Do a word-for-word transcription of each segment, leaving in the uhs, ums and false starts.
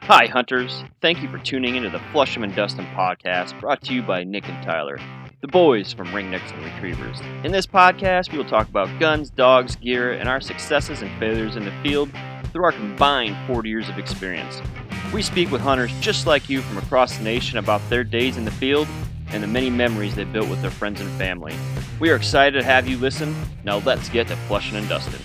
Hi, hunters. Thank you for tuning into the Flusham and Dustin podcast brought to you by Nick and Tyler, the boys from Ringnecks and Retrievers. In this podcast, we will talk about guns, dogs, gear, and our successes and failures in the field through our combined forty years of experience. We speak with hunters just like you from across the nation about their days in the field and the many memories they built with their friends and family. We are excited to have you listen. Now let's get to Flushing and Dustin.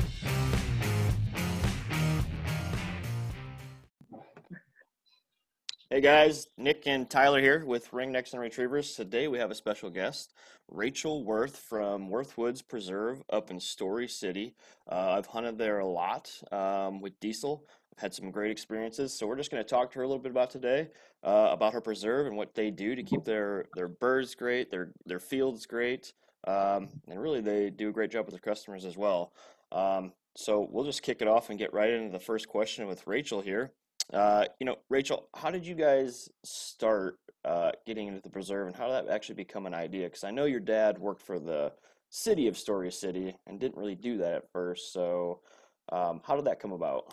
Hey guys, Nick and Tyler here with Ringnecks and Retrievers. Today we have a special guest, Rachel Worth from Worth Woods Preserve up in Story City. Uh, I've hunted there a lot um, with Diesel. I've had some great experiences, so we're just going to talk to her a little bit about today, uh, about her preserve and what they do to keep their, their birds great, their their fields great, um, and really they do a great job with their customers as well. Um, so we'll just kick it off and get right into the first question with Rachel here. Uh, you know, Rachel, how did you guys start uh, getting into the preserve, and how did that actually become an idea? Because I know your dad worked for the city of Story City and didn't really do that at first. So, um, how did that come about?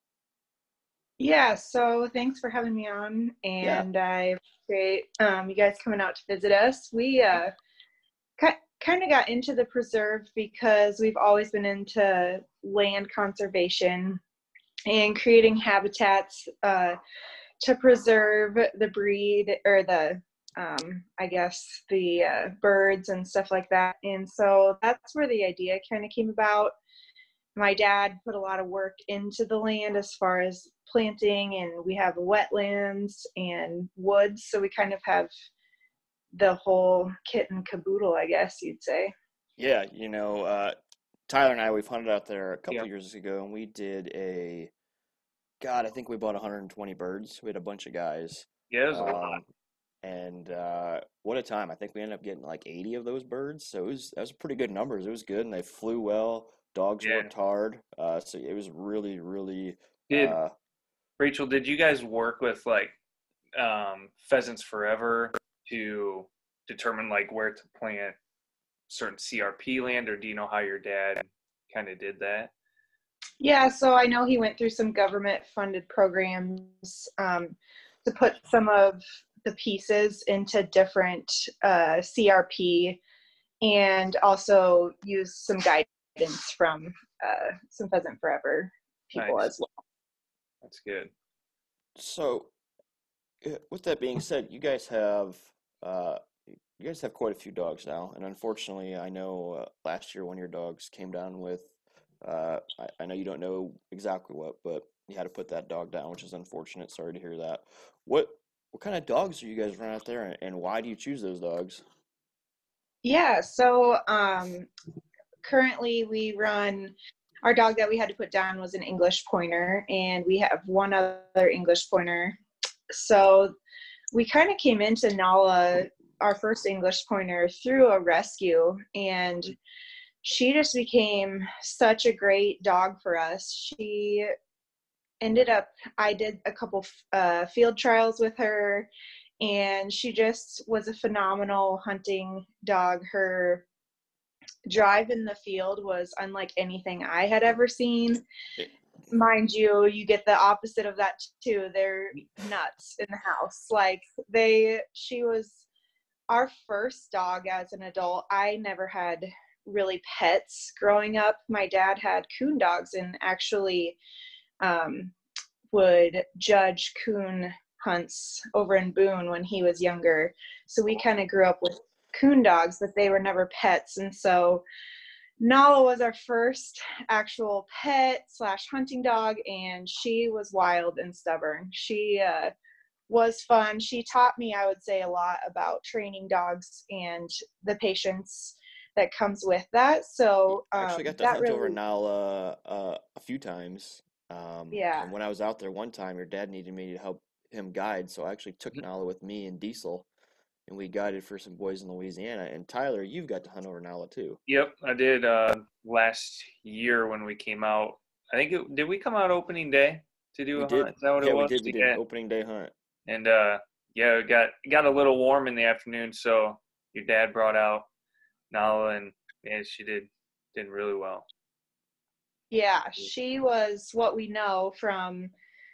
Yeah, so thanks for having me on, Yeah, and I appreciate um, you guys coming out to visit us. We uh, ki kind of got into the preserve because we've always been into land conservation and creating habitats uh, to preserve the breed or the, um, I guess, the uh, birds and stuff like that. And so that's where the idea kind of came about. My dad put a lot of work into the land as far as planting, and we have wetlands and woods, so we kind of have the whole kit and caboodle, I guess you'd say. yeah. You know, uh, Tyler and I, we've hunted out there a couple Yeah. years ago, and we did a, God, I think we bought one hundred twenty birds. We had a bunch of guys. Yeah, it was a lot. Um, and uh, what a time! I think we ended up getting like eighty of those birds, so it was that was pretty good numbers. It was good, and they flew well. Dogs Yeah. worked hard, uh, so it was really, really. Did Uh, Rachel, did you guys work with like um Pheasants Forever to determine like where to plant certain C R P land, or do you know how your dad kind of did that? Yeah, so I know he went through some government funded programs um, to put some of the pieces into different uh, C R P and also use some guidance from uh, some Pheasant Forever people Nice. as well. That's good. so, uh, with that being said, you guys have uh, you guys have quite a few dogs now, and unfortunately, I know uh, last year one of your dogs came down with. Uh, I, I know you don't know exactly what, but you had to put that dog down, which is unfortunate. Sorry to hear that. What what kind of dogs are you guys run out there, and, and why do you choose those dogs? Yeah, so um, currently we run our dog that we had to put down was an English pointer, and we have one other English pointer. So we kind of came into Nala, our first English pointer, through a rescue, and she just became such a great dog for us. She ended up, I did a couple uh, field trials with her, and she just was a phenomenal hunting dog. Her drive in the field was unlike anything I had ever seen. It, Mind you, you get the opposite of that too. They're nuts in the house. Like they, she was our first dog as an adult. I never had really pets growing up. My dad had coon dogs and actually um, would judge coon hunts over in Boone when he was younger. So we kind of grew up with coon dogs, but they were never pets. And so Nala was our first actual pet slash hunting dog, and she was wild and stubborn. She uh, was fun. She taught me, I would say, a lot about training dogs and the patience that comes with that. So I actually um, got to that hunt over really, Nala uh, a few times. Um, yeah. and when I was out there one time, your dad needed me to help him guide, so I actually took Nala with me and Diesel, and we guided for some boys in Louisiana. And Tyler, you've got to hunt over Nala too. Yep, I did uh last year when we came out. I think it, did we come out opening day to do We a hunt? did, Is that what it yeah, we was? did. We did Yeah. opening day hunt. And uh yeah, it got it got a little warm in the afternoon, so your dad brought out Nala, and yeah, she did did really well. Yeah, she was what we know from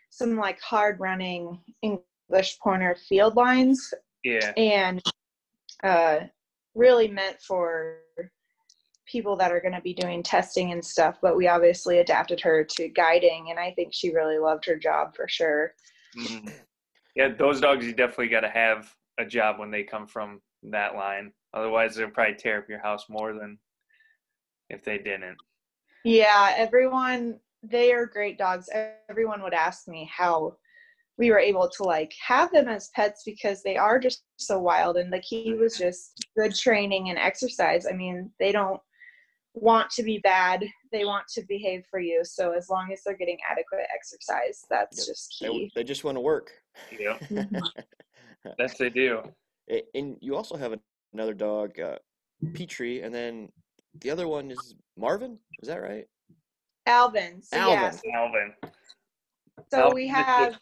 some like hard running English pointer field lines, Yeah. and uh, really meant for people that are going to be doing testing and stuff. But we obviously adapted her to guiding, and I think she really loved her job for sure. Mm-hmm. Yeah, those dogs, you definitely got to have a job when they come from that line. Otherwise, they'll probably tear up your house more than if they didn't. Yeah, everyone, they are great dogs. Everyone would ask me how we were able to like have them as pets because they are just so wild, and the key was just good training and exercise. I mean, they don't want to be bad, they want to behave for you, so as long as they're getting adequate exercise, that's Yep. just They, key. they just want to work. Yeah, Mhm. that's they do. A- And you also have another dog, uh, Petrie, and then the other one is Marvin. Is that right? Alvin, so yeah, Alvin. so, Alvin. so Alvin we the have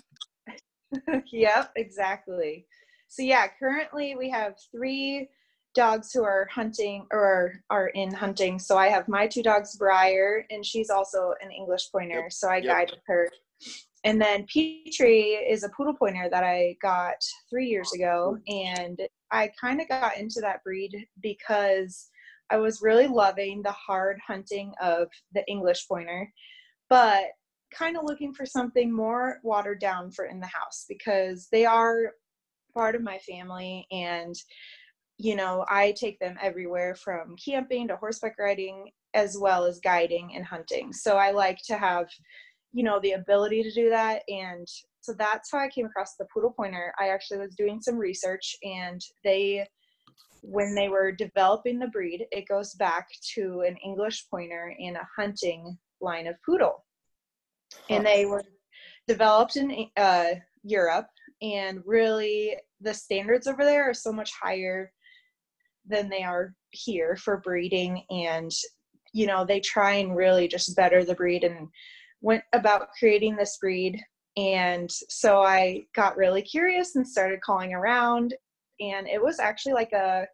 yep, exactly. So yeah, currently we have three dogs who are hunting or are in hunting. So I have my two dogs, Briar, and she's also an English Yep. pointer, so I Yep. guided her. And then Petrie is a poodle pointer that I got three years ago, and I kind of got into that breed because I was really loving the hard hunting of the English pointer, but kind of looking for something more watered down for in the house because they are part of my family, and you know, I take them everywhere from camping to horseback riding as well as guiding and hunting. So I like to have, you know, the ability to do that. And so that's how I came across the poodle pointer. I actually was doing some research, and they, when they were developing the breed, it goes back to an English pointer and a hunting line of poodle. Huh. And they were developed in uh, Europe, and really the standards over there are so much higher than they are here for breeding. And you know, they try and really just better the breed and went about creating this breed. And so I got really curious and started calling around, and it was actually like a,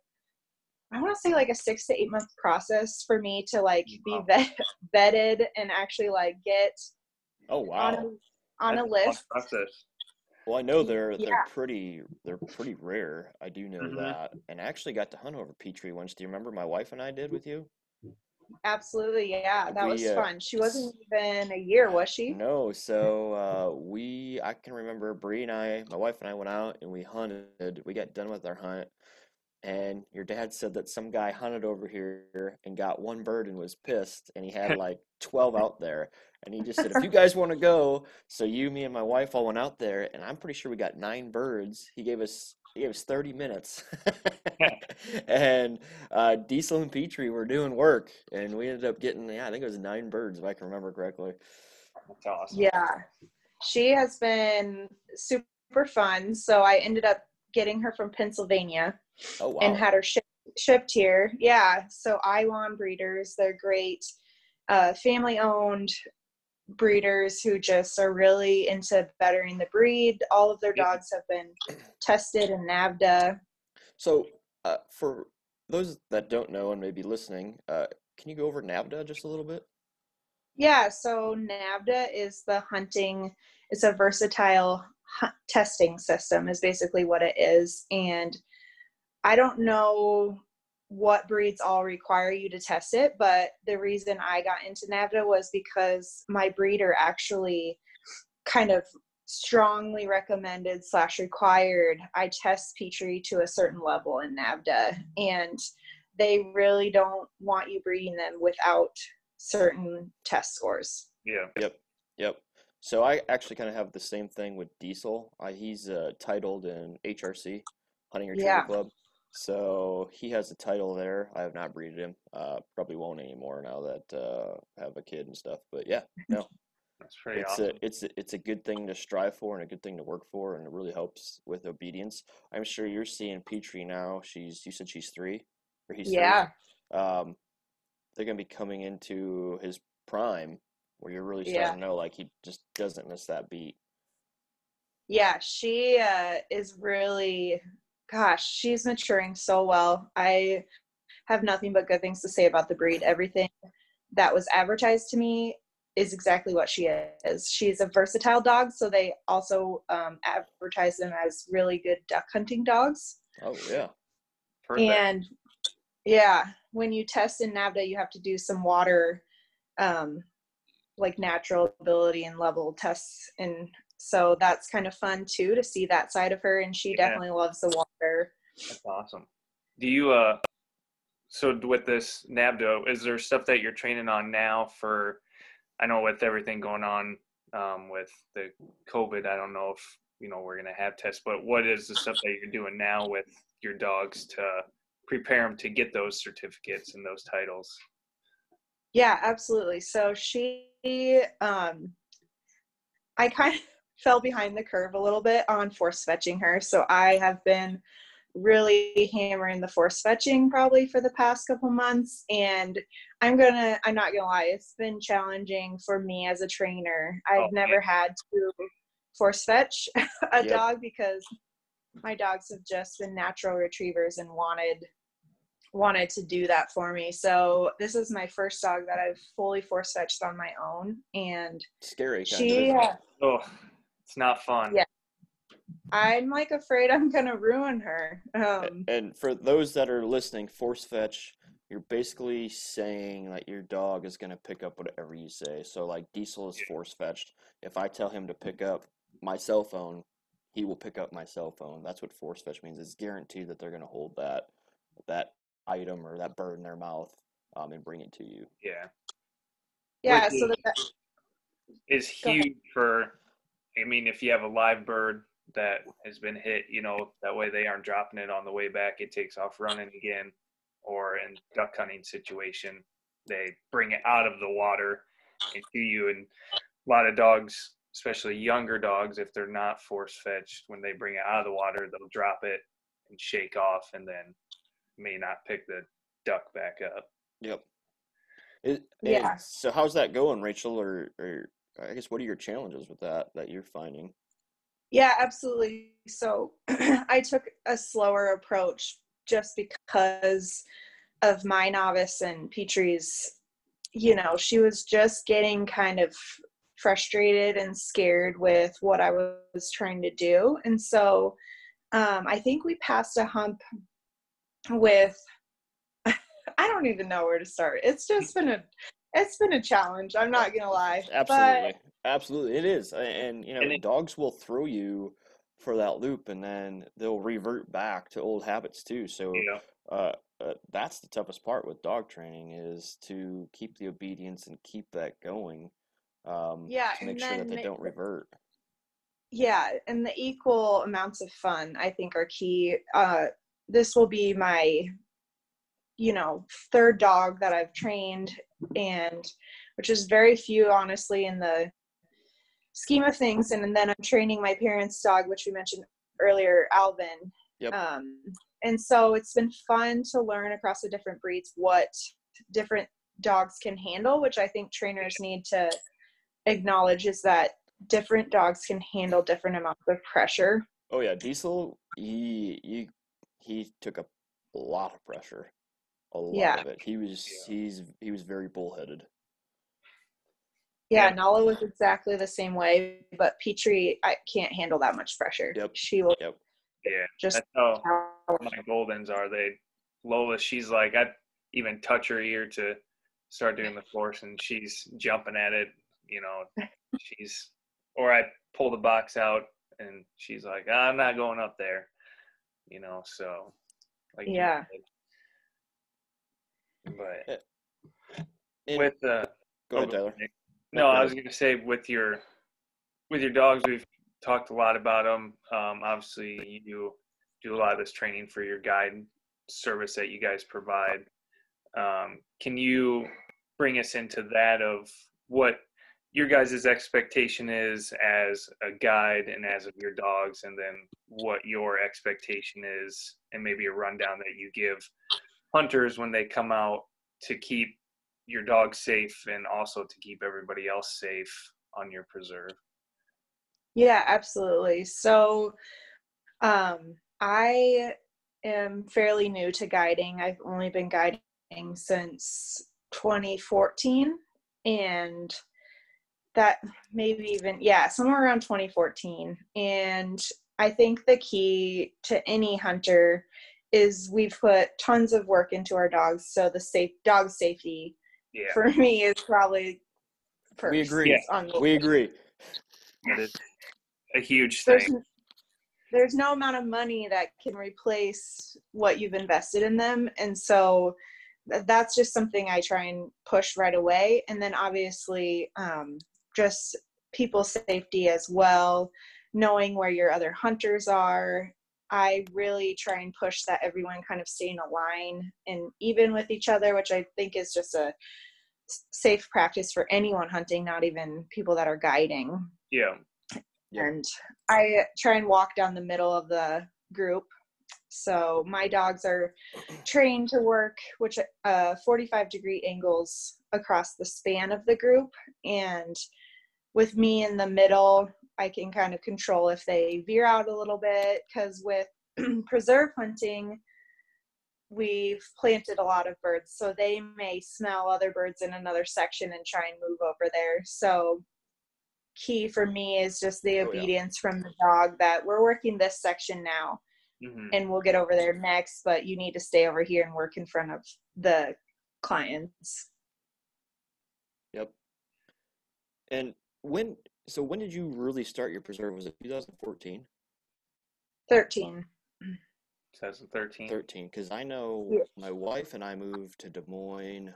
I want to say like a six to eight month process for me to like be vet, vetted and actually like get Oh on wow. a on That's a a long list. process. Well, I know they're they're Yeah, pretty they're pretty rare. I do know Mm-hmm. that. And I actually got to hunt over Petrie once. Do you remember my wife and I did with you? absolutely. Yeah, that We was uh fun. She s- wasn't even a year, was she? no, so uh we I can remember Bree and I, my wife and I went out and we hunted. We got done with our hunt, and your dad said that some guy hunted over here and got one bird and was pissed, and he had like twelve out there, and he just said, if you guys want to go. So you, me, and my wife all went out there, and I'm pretty sure we got nine birds. He gave us he gave us thirty minutes. And uh, Diesel and Petrie were doing work, and we ended up getting, yeah, I think it was nine birds if I can remember correctly. That's awesome. Yeah, she has been super fun. So I ended up getting her from Pennsylvania Oh and wow. had her shipped, shipped here. Yeah, so Iwan Breeders, they're great, uh, family owned breeders who just are really into bettering the breed. All of their Yeah. dogs have been tested in NAVDA. So uh, for those that don't know and may be listening, uh, can you go over NAVDA just a little bit? Yeah, so NAVDA is the hunting, it's a versatile hu- testing system is basically what it is. And I don't know what breeds all require you to test it, but the reason I got into NAVDA was because my breeder actually kind of strongly recommended slash required I test Petrie to a certain level in NAVDA, and they really don't want you breeding them without certain test scores. Yeah. Yep, yep. So I actually kind of have the same thing with Diesel. I, he's uh, titled in H R C, Hunting Retriever Yeah. Club. So he has a title there. I have not breeded him. Uh, probably won't anymore now that uh, I have a kid and stuff. But yeah, no, That's pretty it's awesome. a it's a, it's a good thing to strive for and a good thing to work for, and it really helps with obedience. I'm sure you're seeing Petrie now. She's you said she's three, or he's three. Yeah. Um, they're gonna be coming into his prime where you're really Yeah. starting to know like he just doesn't miss that beat. Yeah. She uh, is really, gosh, she's maturing so well. I have nothing but good things to say about the breed. Everything that was advertised to me is exactly what she is. She's a versatile dog, so they also um, advertise them as really good duck hunting dogs. Oh yeah. Perfect. And yeah, when you test in NAVHDA, you have to do some water, um, like natural ability and level tests. And so that's kind of fun too, to see that side of her. And she Yeah. definitely loves the water. That's awesome. Do you, uh, so with this NAVHDA, is there stuff that you're training on now for, I know with everything going on um, with the COVID, I don't know if, you know, we're going to have tests, but what is the stuff that you're doing now with your dogs to prepare them to get those certificates and those titles? Yeah, absolutely. So she, um, I kind of fell behind the curve a little bit on force fetching her. So I have been really hammering the force fetching probably for the past couple months. And I'm gonna, I'm not gonna lie, it's been challenging for me as a trainer. I've Oh, never yeah. had to force fetch a Yep. dog because my dogs have just been natural retrievers and wanted wanted to do that for me. So this is my first dog that I've fully force fetched on my own, and Scary kind she, of. Isn't it? Oh, it's not fun. Yeah. I'm like afraid I'm gonna ruin her. Um, And for those that are listening, force fetch, you're basically saying that your dog is going to pick up whatever you say. So, like Diesel is force fetched. If I tell him to pick up my cell phone, he will pick up my cell phone. That's what force fetch means. It's guaranteed that they're going to hold that that item or that bird in their mouth um, and bring it to you. Yeah. yeah. Which So is, that is Go ahead. huge for, I mean, if you have a live bird that has been hit, you know, that way they aren't dropping it on the way back. It takes off running again. Or in duck hunting situation, they bring it out of the water and to you. And a lot of dogs, especially younger dogs, if they're not force fetched, when they bring it out of the water, they'll drop it and shake off and then may not pick the duck back up. Yep. It, and Yeah. so, how's that going, Rachel? Or, or I guess what are your challenges with that that you're finding? Yeah, absolutely. So I took a slower approach just because of my novice and Petrie's, you know, she was just getting kind of frustrated and scared with what I was trying to do. And so um, I think we passed a hump with, I don't even know where to start. It's just been a, it's been a challenge. I'm not going to lie. Absolutely. But Absolutely. It is. A- And, you know, And it, dogs will throw you for that loop and then they'll revert back to old habits too. So, you know, uh, uh, that's the toughest part with dog training is to keep the obedience and keep that going, um, yeah, to make and sure that they then don't revert. yeah, and the equal amounts of fun I think are key. Uh, this will be my, you know, third dog that I've trained, and which is very few, honestly, in the scheme of things. And, and then I'm training my parents' dog, which we mentioned earlier, Alvin. Yep. Um, and so it's been fun to learn across the different breeds what different dogs can handle, which I think trainers need to acknowledge is that different dogs can handle different amounts of pressure. Oh yeah, Diesel, he he he took a lot of pressure, a lot Yeah. of it. He was yeah. he's he was very bullheaded. Yeah, Yeah. Nala was exactly the same way, but Petrie I can't handle that much pressure. Yep. She will Yep. Yeah. just That's how my Goldens are. They, Lola, she's like, I even touch her ear to start doing the force and she's jumping at it, you know, she's, or I pull the box out and she's like, I'm not going up there, you know, so like, you yeah. said. But Eh, And with the, go oh, ahead, go Tyler. ahead, Nick. No, No, go I was ahead. going to say with your, with your dogs, we've talked a lot about them. Um, obviously, you do a lot of this training for your guide service that you guys provide. Um, can you bring us into that of what your guys' expectation is as a guide and as of your dogs, and then what your expectation is, and maybe a rundown that you give hunters when they come out to keep your dog safe and also to keep everybody else safe on your preserve? Yeah, absolutely. So um I am fairly new to guiding. I've only been guiding since twenty fourteen, and that maybe even, yeah, somewhere around twenty fourteen. And I think the key to any hunter is we've put tons of work into our dogs. So the safe dog safety Yeah. for me is probably first. We agree. Yeah. On the We agree. That is a huge there's, thing. there's no amount of money that can replace what you've invested in them. And so that's just something I try and push right away. And then obviously um, just people's safety as well, knowing where your other hunters are. I really try and push that everyone kind of stay in a line and even with each other, which I think is just a safe practice for anyone hunting, not even people that are guiding. Yeah. Yep. And I try and walk down the middle of the group. So my dogs are trained to work which uh, forty-five degree angles across the span of the group. And with me in the middle, I can kind of control if they veer out a little bit, because with preserve hunting, we've planted a lot of birds. So they may smell other birds in another section and try and move over there. So key for me is just the Oh, yeah. obedience from the dog that we're working this section now. Mm-hmm. And we'll get over there next, but you need to stay over here and work in front of the clients. Yep. And when, so when did you really start your preserve? Was it two thousand fourteen? thirteen. twenty thirteen. thirteen, because I know Yeah. my wife and I moved to Des Moines,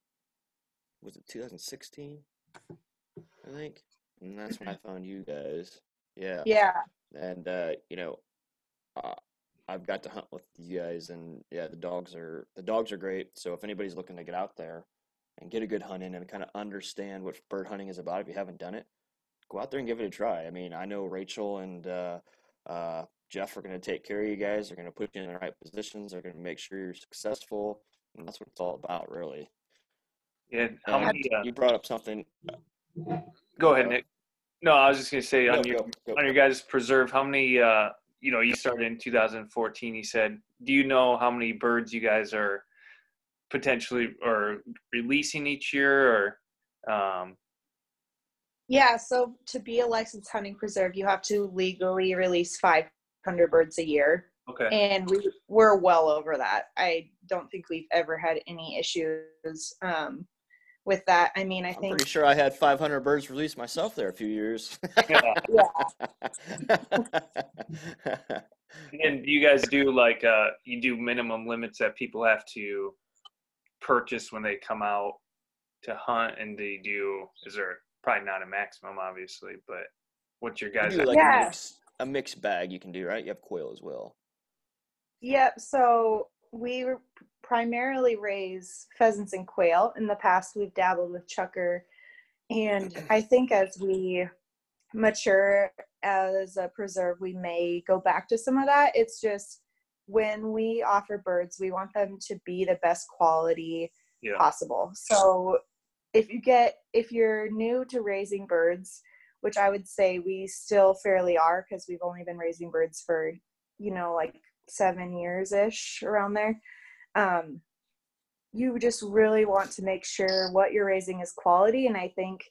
was it two thousand sixteen, I think? And that's when I found you guys. Yeah. Yeah. And, uh, you know, uh, I've got to hunt with you guys, and yeah, the dogs are the dogs are great. So if anybody's looking to get out there and get a good hunt in and kind of understand what bird hunting is about, if you haven't done it, go out there and give it a try. I mean, I know Rachel and uh, uh, Jeff are going to take care of you guys. They're going to put you in the right positions. They're going to make sure you're successful, and that's what it's all about, really. Yeah. How And many? Uh, you brought up something. go ahead, Uh, Nick. No, I was just gonna say No, on your go, go. on your guys' preserve, how many? Uh, you know, you started in two thousand fourteen. You said, do you know how many birds you guys are potentially or releasing each year, or? Um, Yeah. So to be a licensed hunting preserve, you have to legally release five hundred birds a year. okay. And we, we're well over that. I don't think we've ever had any issues um, with that. I mean, I I'm think. pretty sure I had five hundred birds released myself there a few years. Yeah. Yeah. And you guys do like uh, you do minimum limits that people have to purchase when they come out to hunt, and they do. Is there probably not a maximum, obviously, but what's your You guys? do like Yeah. a mix, a mixed bag you can do, right? You have quail as well. Yep. So we primarily raise pheasants and quail. In the past, we've dabbled with chukar. And I think as we mature as a preserve, we may go back to some of that. It's just when we offer birds, we want them to be the best quality Yeah. possible. So if you get, if you're new to raising birds, which I would say we still fairly are, because we've only been raising birds for, you know, like seven years ish, around there. Um, you just really want to make sure what you're raising is quality. And I think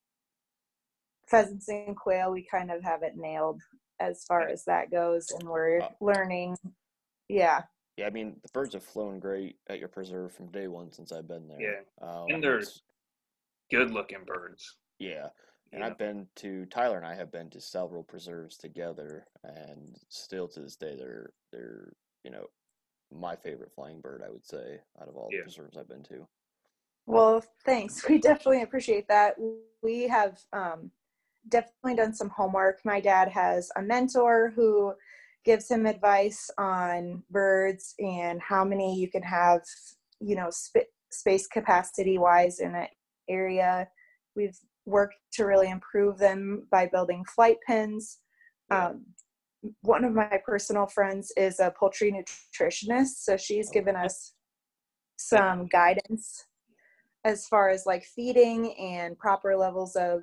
pheasants and quail, we kind of have it nailed as far as that goes. And we're Uh, learning. Yeah. Yeah, I mean, the birds have flown great at your preserve from day one since I've been there. Yeah. Um, And they're it's- good looking birds. yeah. And Yeah. I've been to, Tyler and I have been to several preserves together, and still to this day, they're, they're, you know, my favorite flying bird, I would say, out of all Yeah. the preserves I've been to. Well, thanks. We definitely appreciate that. We have um, definitely done some homework. My dad has a mentor who gives him advice on birds and how many you can have, you know, sp- space capacity wise in an area. We've worked to really improve them by building flight pens. Yeah. Um, one of my personal friends is a poultry nutritionist, so she's given us some guidance as far as like feeding and proper levels of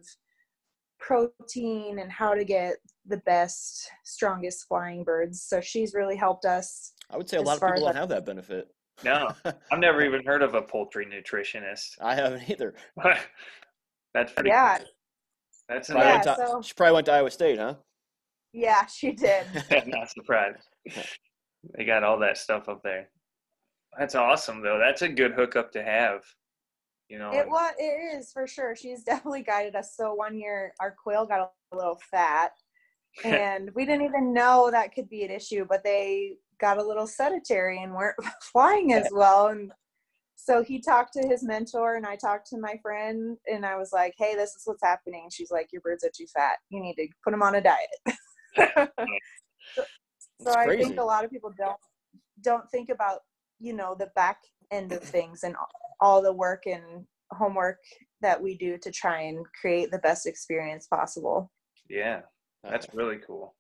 protein and how to get the best, strongest flying birds. So she's really helped us. I would say a As lot of far people as don't have that benefit. No, I've never even heard of a poultry nutritionist. I haven't either. That's pretty Yeah. cool. That's a Probably Yeah, went nice. to, so she probably went to Iowa State, huh? yeah, she did. Not surprised. They got all that stuff up there. That's awesome, though. That's a good hookup to have. You know, It and was it is for sure. She's definitely guided us. So one year our quail got a little fat and we didn't even know that could be an issue, but they got a little sedentary and weren't flying as well. And so he talked to his mentor and I talked to my friend and I was like, hey, this is what's happening. And she's like, your birds are too fat. You need to put them on a diet. so, so It's I think crazy. a lot of people don't don't think about, you know, the back end of things and all the work and homework that we do to try and create the best experience possible. yeah, Uh, that's really cool.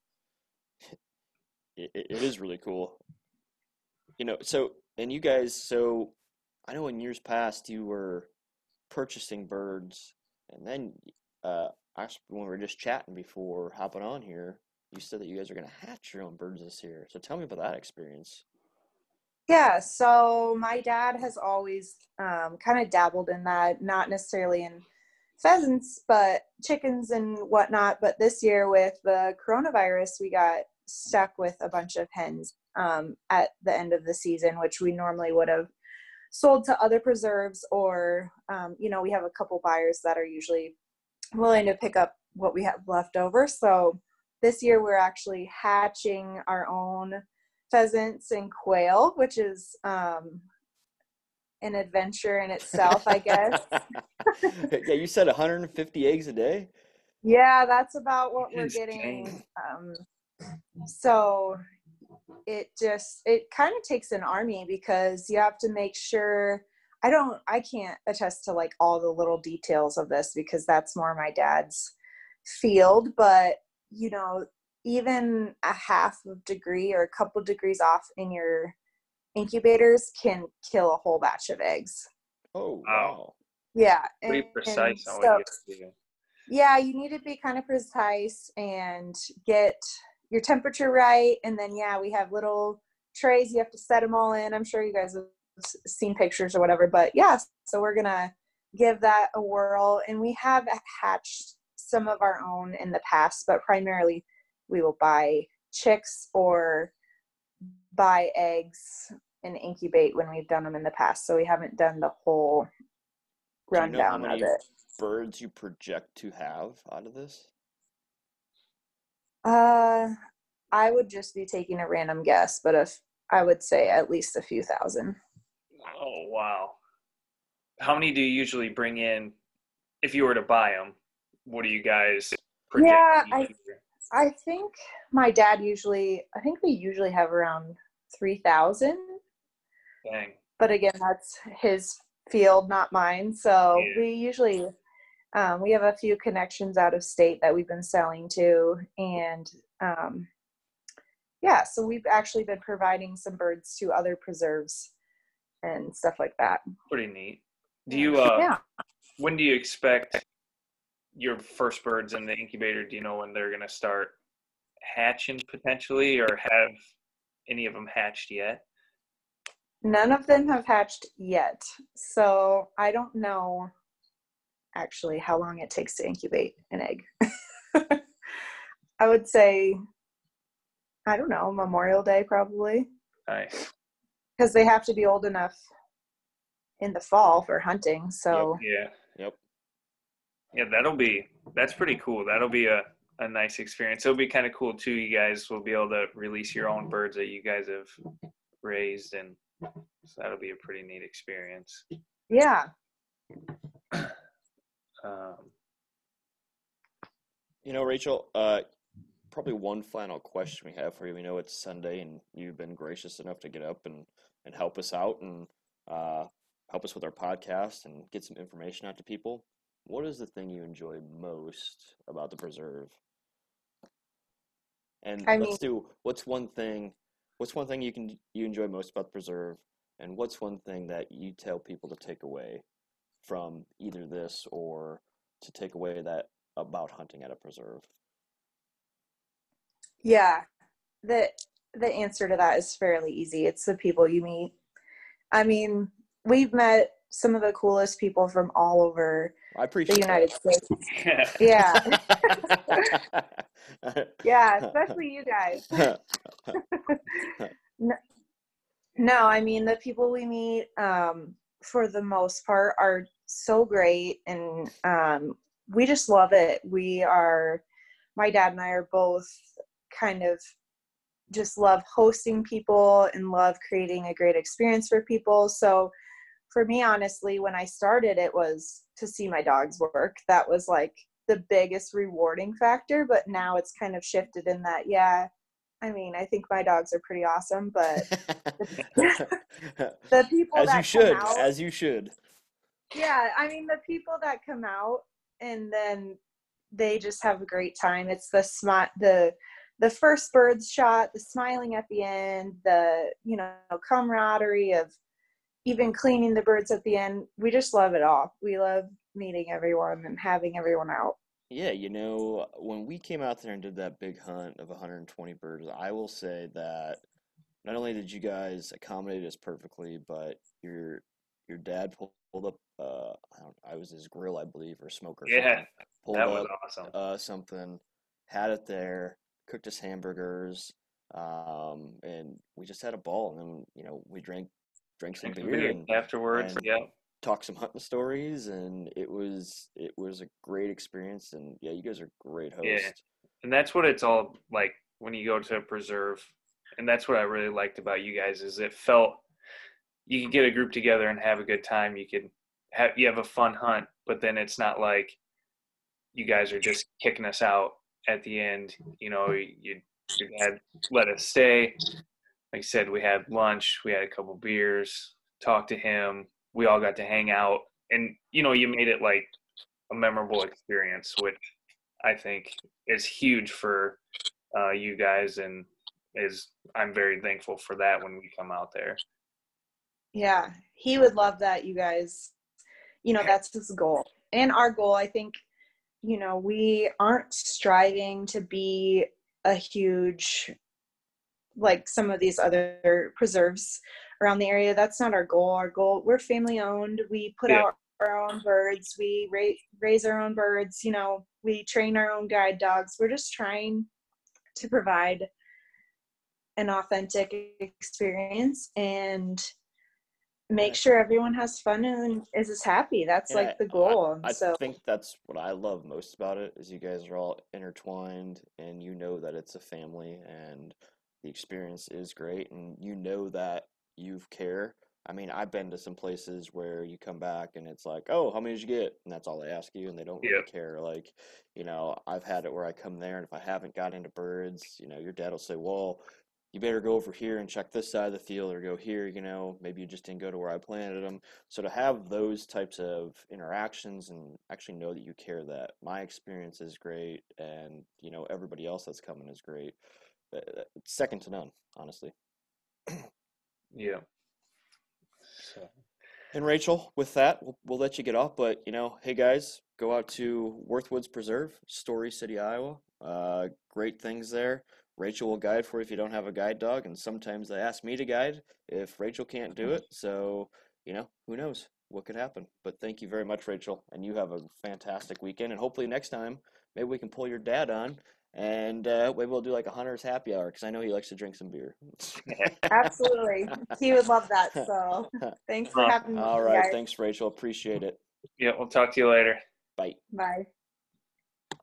it, it is really cool. You know, so, and you guys, so I know in years past you were purchasing birds, and then uh, actually when we were just chatting before hopping on here, you said that you guys are going to hatch your own birds this year. So tell me about that experience. Yeah, so my dad has always um, kind of dabbled in that, not necessarily in pheasants, but chickens and whatnot. But this year with the coronavirus, we got stuck with a bunch of hens um, at the end of the season, which we normally would have sold to other preserves or, um, you know, we have a couple buyers that are usually willing to pick up what we have left over. So this year we're actually hatching our own pheasants and quail, which is um, an adventure in itself, I guess. Yeah, you said one hundred fifty eggs a day? Yeah, that's about what we're Insane. getting. Um, so it just, it kind of takes an army because you have to make sure, I don't, I can't attest to like all the little details of this because that's more my dad's field, but you know, even a half of degree or a couple degrees off in your incubators can kill a whole batch of eggs. Oh, Wow. wow. Yeah. Pretty And, and precise on what so, you guys do. yeah, you need to be kind of precise and get your temperature right. And then, yeah, we have little trays. You have to set them all in. I'm sure you guys have seen pictures or whatever, but yeah, so we're going to give that a whirl. And we have hatched some of our own in the past, but primarily we will buy chicks or buy eggs and incubate when we've done them in the past. So we haven't done the whole Do you know how rundown of many it. birds you project to have out of this? Uh, I would just be taking a random guess, but if I would say at least a few thousand. Oh, wow. How many do you usually bring in if you were to buy them? What do you guys project? Yeah, each I year? I think my dad usually, I think we usually have around three thousand, Dang. but again, that's his field, not mine. So Yeah. we usually, um, we have a few connections out of state that we've been selling to. And um, yeah, so we've actually been providing some birds to other preserves and stuff like that. Pretty neat. Do you, uh, Yeah. when do you expect your first birds in the incubator? Do you know when they're going to start hatching potentially, or have any of them hatched yet? None of them have hatched yet. So I don't know actually how long it takes to incubate an egg. I would say, I don't know, Memorial Day probably. Nice. Because they have to be old enough in the fall for hunting. So Yeah. Yep. Yeah, that'll be, that's pretty cool. That'll be a, a nice experience. It'll be kind of cool too. You guys will be able to release your own birds that you guys have raised, and so that'll be a pretty neat experience. yeah. Um, You know, Rachel, uh, probably one final question we have for you. We know it's Sunday, and you've been gracious enough to get up and, and help us out and uh, help us with our podcast and get some information out to people. What is the thing you enjoy most about the preserve? And I mean, let's do what's one thing what's one thing you can you enjoy most about the preserve, and what's one thing that you tell people to take away from either this or to take away that about hunting at a preserve? yeah. The the answer to that is fairly easy. It's the people you meet. I mean, we've met some of the coolest people from all over I appreciate the United that. States. Yeah. Yeah, especially you guys. no, no, I mean, the people we meet, um, for the most part, are so great, and um, we just love it. We are, my dad and I are both kind of just love hosting people and love creating a great experience for people. So for me, honestly, when I started, it was to see my dogs work. That was like the biggest rewarding factor, but now it's kind of shifted in that, yeah, I mean, I think my dogs are pretty awesome, but the people as that you should, come out, as you should. Yeah, I mean, the people that come out and then they just have a great time. It's the smart, the the first birds shot, the smiling at the end, the, you know, camaraderie of even cleaning the birds at the end. We just love it all. We love meeting everyone and having everyone out. Yeah, you know, when we came out there and did that big hunt of one hundred twenty birds, I will say that not only did you guys accommodate us perfectly, but your your dad pulled up uh I don't I was his grill, I believe, or smoker or Yeah, something. Pulled that was up awesome. uh something, had it there, cooked us hamburgers, um, and we just had a ball. And then, you know, we drank drank some Drink some beer beer and afterwards. and Yeah, talk some hunting stories, and it was it was a great experience. And yeah, you guys are great yeah, hosts. and that's what it's all like when you go to a preserve. And that's what I really liked about you guys is it felt you could get a group together and have a good time. You could have you have a fun hunt, but then it's not like you guys are just kicking us out at the end. You know, you you had let us stay. Like I said, we had lunch, we had a couple beers, talked to him. We all got to hang out, and you know, you made it like a memorable experience, which I think is huge for uh, you guys, and is I'm very thankful for that when we come out there. Yeah, he would love that, you guys. You know, that's his goal. And our goal, I think, you know, we aren't striving to be a huge, like some of these other preserves around the area. That's not our goal. Our goal, we're family owned. We put Yeah, out our own birds. We raise, raise our own birds. You know, we train our own guide dogs. We're just trying to provide an authentic experience and make sure everyone has fun and is as happy. That's And like I, the I, goal. And I so, think that's what I love most about it is you guys are all intertwined, and you know that it's a family, and the experience is great, and you know that you care. I mean, I've been to some places where you come back and it's like, oh, how many did you get? And that's all they ask you, and they don't really yeah, care. Like, you know, I've had it where I come there, and if I haven't got into birds, you know, your dad will say, well, you better go over here and check this side of the field, or go here, you know, maybe you just didn't go to where I planted them. So to have those types of interactions and actually know that you care, that my experience is great, and you know everybody else that's coming is great, uh, it's second to none, honestly. yeah. So And Rachel, with that, we'll, we'll let you get off. But you know, hey guys, go out to Worthwoods Preserve, Story City, Iowa. Uh, great things there. Rachel will guide for you if you don't have a guide dog, and sometimes they ask me to guide if Rachel can't do it. So you know, who knows what could happen. But thank you very much, Rachel, and you have a fantastic weekend. And hopefully next time, maybe we can pull your dad on, and uh, maybe we'll do like a hunter's happy hour because I know he likes to drink some beer. absolutely. He would love that. So thanks for awesome. having me, All right. guys. Thanks, Rachel. Appreciate it. Yeah, we'll talk to you later. Bye. Bye.